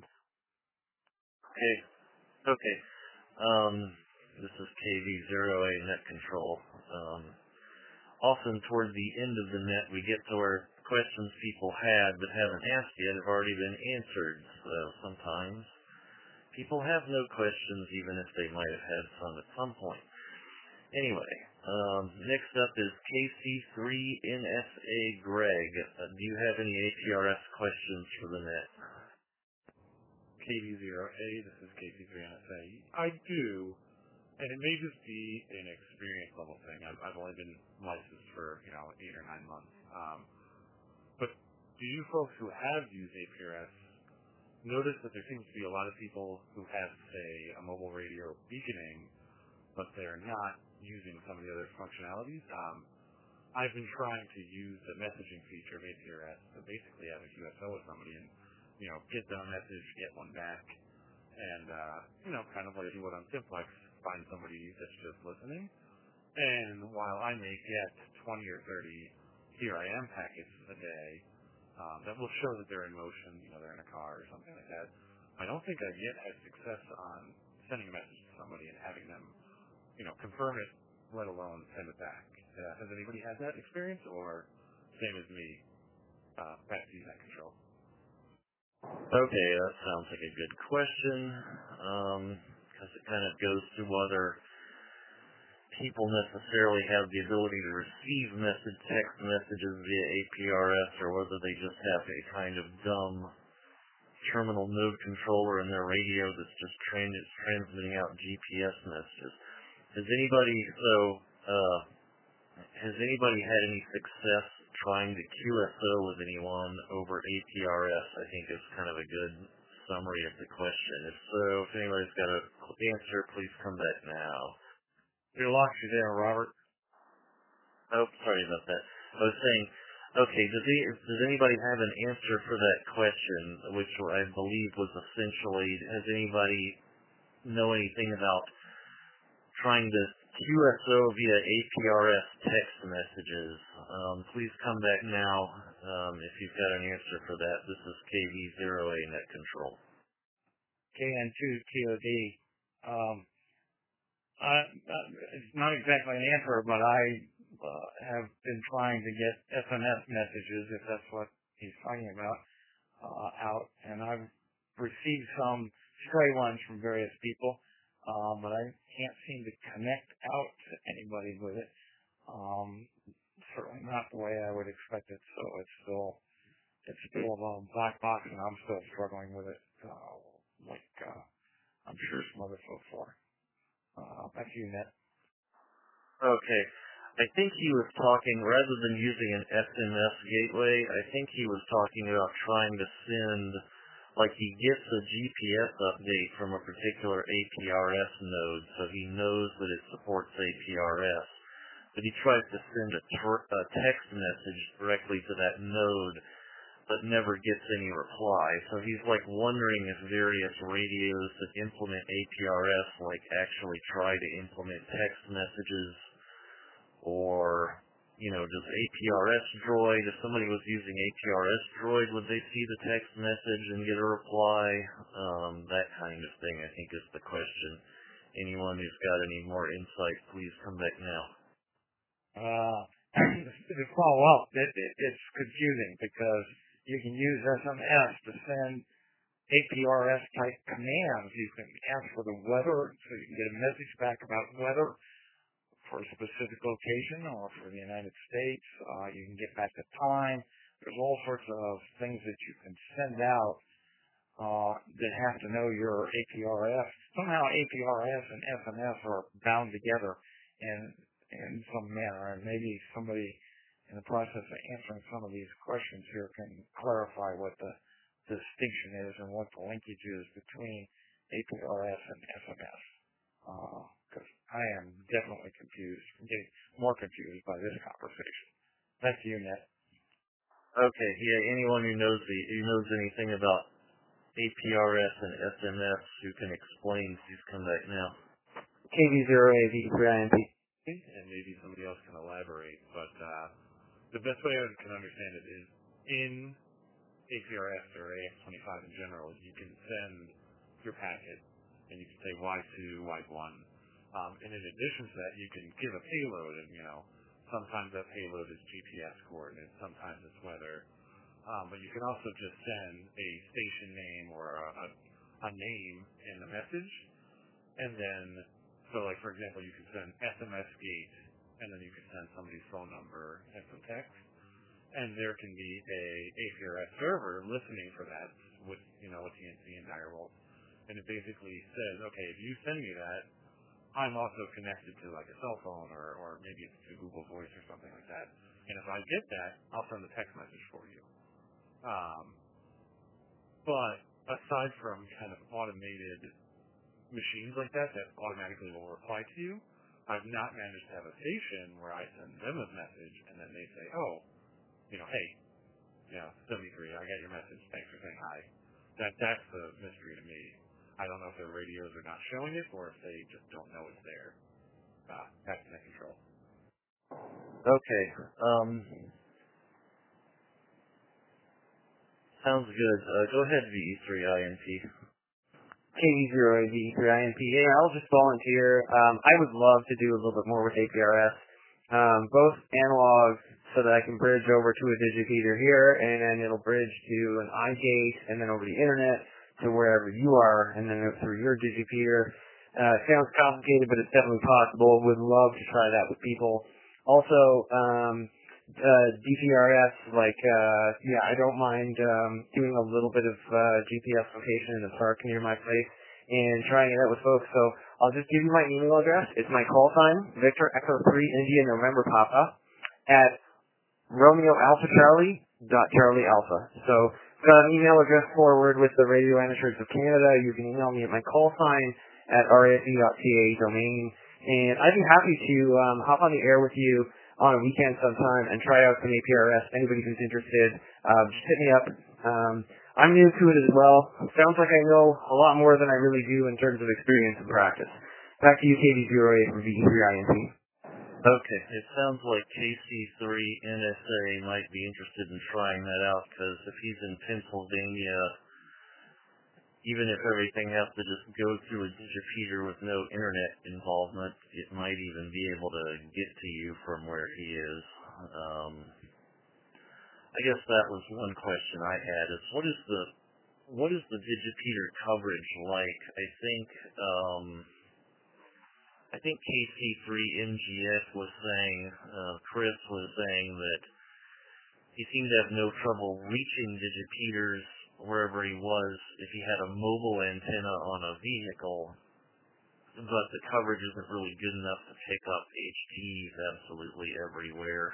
Okay, okay. Um, this is K V zero A Net Control. Um, often toward the end of the net, we get to where questions people had but haven't asked yet have already been answered. So sometimes people have no questions, even if they might have had some at some point. Anyway, um, next up is K C three N S A Greg. Uh, do you have any A P R S questions for the net? K V zero A, this is K C three N S A. I do, and it may just be an experience level thing. I've, I've only been licensed for, you know, eight or nine months. Um, but do you folks who have used A P R S notice that there seems to be a lot of people who have, say, a mobile radio beaconing, but they're not using some of the other functionalities? Um, I've been trying to use the messaging feature of A P R S to basically have a Q S O with somebody and, you know, get them a message, get one back, and, uh, you know, kind of like do what on Simplex, find somebody that's just listening. And while I may get twenty or thirty here I am packets a day, um, that will show that they're in motion, you know, they're in a car or something like that, I don't think I've yet had success on sending a message to somebody and having them, you know, confirm it, let alone send it back. Uh, has anybody had that experience, or same as me, uh, back to net control? Okay, that sounds like a good question, because um, it kind of goes to whether people necessarily have the ability to receive message text messages via A P R S, or whether they just have a kind of dumb terminal node controller in their radio that's just trained, it's transmitting out G P S messages. Has anybody, so, uh, has anybody had any success trying to Q S O with anyone over A P R S? I think is kind of a good summary of the question. If so, if anybody's got an answer, please come back now. We lost you there, Robert. Oh, sorry about that. I was saying, okay, does, he, does anybody have an answer for that question, which I believe was essentially, has anybody know anything about trying to Q S O via A P R S text messages? Um, please come back now um, if you've got an answer for that. This is K V zero A Net Control. K N two T O D. Um, I, uh, it's not exactly an answer, but I uh, have been trying to get S M S messages, if that's what he's talking about, uh, out, and I've received some stray ones from various people, um, but I can't seem to connect out to anybody with it. Um, certainly not the way I would expect it, so it's still it's still a black box, and I'm still struggling with it, uh, like uh, I'm sure some other folks are. Uh, back to you, Ned. Okay. I think he was talking, rather than using an S M S gateway, I think he was talking about trying to send, like he gets a G P S update from a particular A P R S node, so he knows that it supports A P R S, but he tries to send a, tr- a text message directly to that node, but never gets any reply. So he's like wondering if various radios that implement A P R S like actually try to implement text messages, or, you know, does A P R S Droid, if somebody was using A P R S Droid, would they see the text message and get a reply? Um, that kind of thing, I think, is the question. Anyone who's got any more insight, please come back now. Uh, to follow up, it, it, it's confusing because you can use S M S to send A P R S type commands. You can ask for the weather, so you can get a message back about weather for a specific location or for the United States. Uh, you can get back the time. There's all sorts of things that you can send out uh, that have to know your A P R S. Somehow A P R S and S M S are bound together in in some manner, and maybe somebody in the process of answering some of these questions here can clarify what the the distinction is and what the linkage is between A P R S and S M S. Because uh, I am definitely confused, getting more confused by this conversation. Thank you, Net. Okay, yeah, anyone who knows the who knows anything about A P R S and S M S who can explain, please come back now. K V zero A V three I N P. And maybe somebody else can elaborate, but uh, the best way I can understand it is in A P R S or A X twenty-five in general, you can send your packet, and you can say Y two, Y one. Um, and in addition to that, you can give a payload, and, you know, sometimes that payload is G P S coordinates, sometimes it's weather. Um, but you can also just send a station name or a, a, a name in the message, and then, so like, for example, you can send S M S gate, and then you can send somebody's phone number and some text. And there can be a A P R S server listening for that with, you know, with T N C and Direwolf. And it basically says, okay, if you send me that, I'm also connected to like a cell phone or, or maybe it's to Google Voice or something like that. And if I get that, I'll send a text message for you. Um, but aside from kind of automated machines like that that automatically will reply to you, I've not managed to have a station where I send them a message and then they say, oh, you know, hey, you know, seventy-three, I got your message. Thanks for saying hi. That that's the mystery to me. I don't know if their radios are not showing it or if they just don't know it's there. Uh, that's net control. Okay. Um, sounds good. Uh, go ahead, V E three I N P. K V zero A V three I N P. Yeah, I'll just volunteer. Um, I would love to do a little bit more with A P R S. Um, both analog so that I can bridge over to a digipeater here, and then it'll bridge to an iGate, and then over the internet to wherever you are, and then through your digipeater. Uh, sounds complicated, but it's definitely possible. Would love to try that with people. Also, um, uh, D P R S, like, uh, yeah, I don't mind um, doing a little bit of uh, G P S location in the park near my place and trying it out with folks. So I'll just give you my email address. It's my call sign, Victor Echo three India November Papa, at Romeo Alpha Charlie dot Charlie Alpha. So got an email address forward with the Radio Amateurs of Canada. You can email me at my call sign at R A S E dot C A domain. And I'd be happy to um, hop on the air with you on a weekend sometime and try out some A P R S. Anybody who's interested, uh, just hit me up. Um, I'm new to it as well. Sounds like I know a lot more than I really do in terms of experience and practice. Back to you, K V zero A from V E three I N P. Okay, it sounds like K C three N S A might be interested in trying that out, because if he's in Pennsylvania, even if everything has to just go through a digipeater with no internet involvement, it might even be able to get to you from where he is. Um, I guess that was one question I had, is what is the what is the digipeater coverage like? I think um, I think K C three M G S was saying, uh, Chris was saying that he seemed to have no trouble reaching digipeaters wherever he was if he had a mobile antenna on a vehicle, but the coverage isn't really good enough to pick up H Ds absolutely everywhere.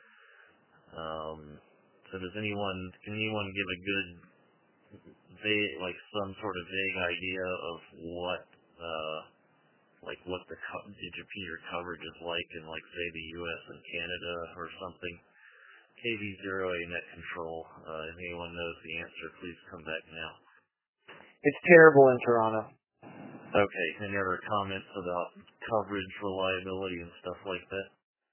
Um, so does anyone, can anyone give a good, vague, like some sort of vague idea of what, uh, like what the co- digipeater coverage is like in, like, say, the U S and Canada or something? K V zero A net control. Uh, if anyone knows the answer, please come back now. It's terrible in Toronto. Okay, any other comments about coverage, reliability, and stuff like that?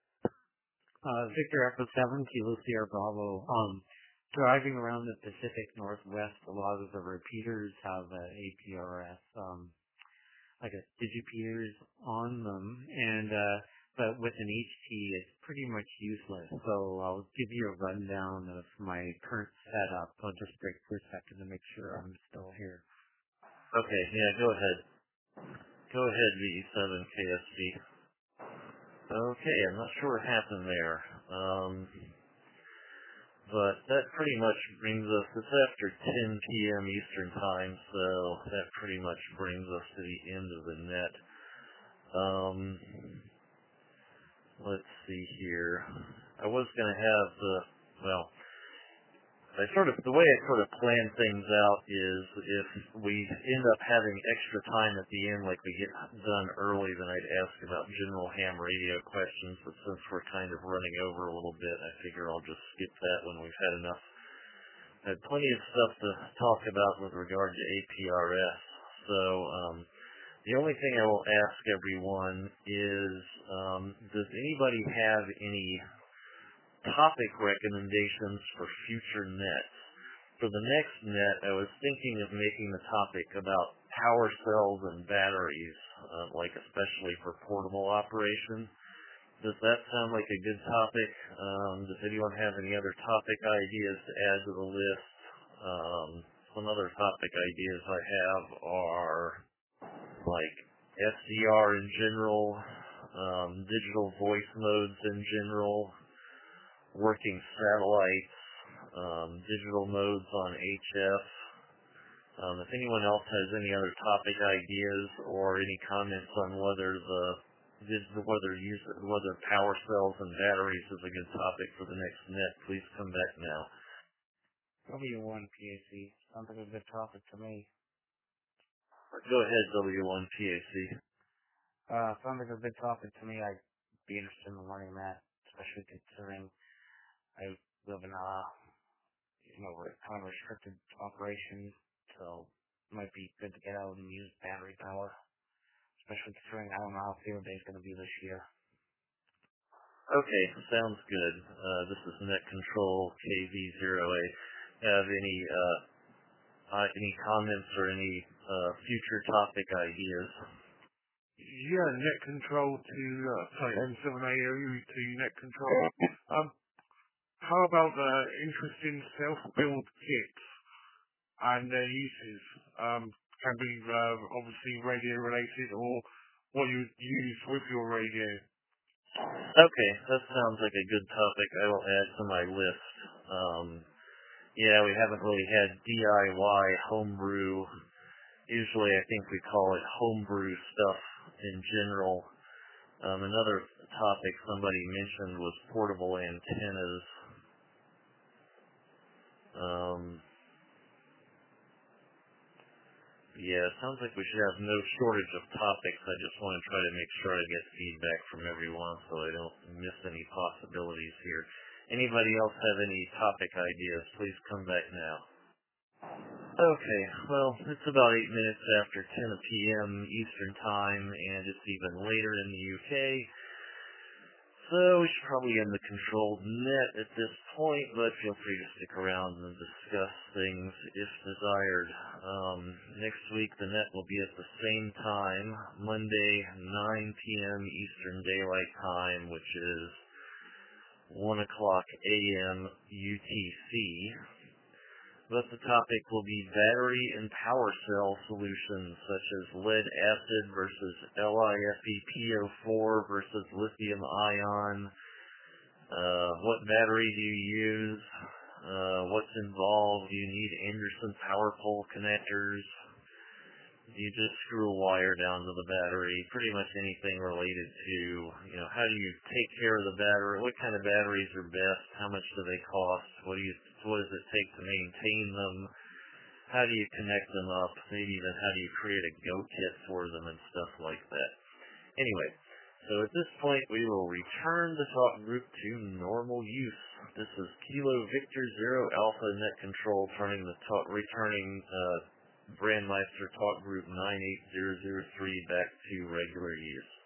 Uh, Victor Echo seven, Kilo Sierra Bravo. Um, driving around the Pacific Northwest, a lot of the repeaters have uh, A P R S, um, like a digipeaters on them, and uh, but with an H T, it's pretty much useless. So I'll give you a rundown of my current setup. I'll just break for a second to make sure I'm still here. Okay, yeah, go ahead. Go ahead, V E seven K S G. Okay, I'm not sure what happened there. Um, but that pretty much brings us, it's after ten p.m. Eastern Time, so that pretty much brings us to the end of the net. Um, let's see here. I was going to have the, well, I sort of, the way I sort of plan things out is if we end up having extra time at the end, like we get done early, then I'd ask about general ham radio questions, but since we're kind of running over a little bit, I figure I'll just skip that when we've had enough. I had plenty of stuff to talk about with regard to A P R S, so um, the only thing I will ask everyone is, um, does anybody have any topic recommendations for future nets? For the next net, I was thinking of making the topic about power cells and batteries, uh, like especially for portable operation. Does that sound like a good topic? Um, does anyone have any other topic ideas to add to the list? Um, some other topic ideas I have are like S D R in general, um, digital voice modes in general, working satellites, um, digital modes on H F. Um, if anyone else has any other topic ideas or any comments on whether the whether use whether power cells and batteries is a good topic for the next net, please come back now. W one P A C sounds like a good topic to me. Go ahead, W one P A C. Uh, sounds like a good topic to me. I'd be interested in learning that, especially considering I live in a, you know, kind of restricted operation, so it might be good to get out and use battery power, especially considering I don't know how Field Day is going to be this year. Okay, sounds good. Uh, this is Net Control K V zero eight. Have any uh, uh, any comments or any uh, future topic ideas? Yeah, net control to uh, sorry, M seven A O U to net control. Um, how about uh, interest in self-build kits and their uses? Um, can be uh, obviously radio related or what you use with your radio. Okay, that sounds like a good topic. I will add to my list. Um, yeah, we haven't really had D I Y homebrew. Usually I think we call it homebrew stuff in general. Um, another topic somebody mentioned was portable antennas. Um, yeah, it sounds like we should have no shortage of topics. I just want to try to make sure I get feedback from everyone so I don't miss any possibilities here. Anybody else have any topic ideas? Please come back now. Okay, well, it's about eight minutes after ten p.m. Eastern Time, and it's even later in the U K. So we should probably end the controlled net at this point, but feel free to stick around and discuss things if desired. Um, next week the net will be at the same time, Monday, nine p.m. Eastern Daylight Time, which is one o'clock a.m. U T C. But the topic will be battery and power cell solutions such as lead acid versus L I F E P O four versus lithium ion. Uh, what battery do you use? Uh, what's involved? Do you need Anderson power pole connectors? Do you just screw a wire down to the battery? Pretty much anything related to, you know, how do you take care of the battery? What kind of batteries are best? How much do they cost? What do you, what does it take to maintain them? How do you connect them up? Maybe even how do you create a go kit for them and stuff like that. Anyway, so at this point we will return the talk group to normal use. This is Kilo Victor Zero Alpha Net Control turning the talk, returning uh, Brandmeister Talk Group nine eight zero zero three back to regular use.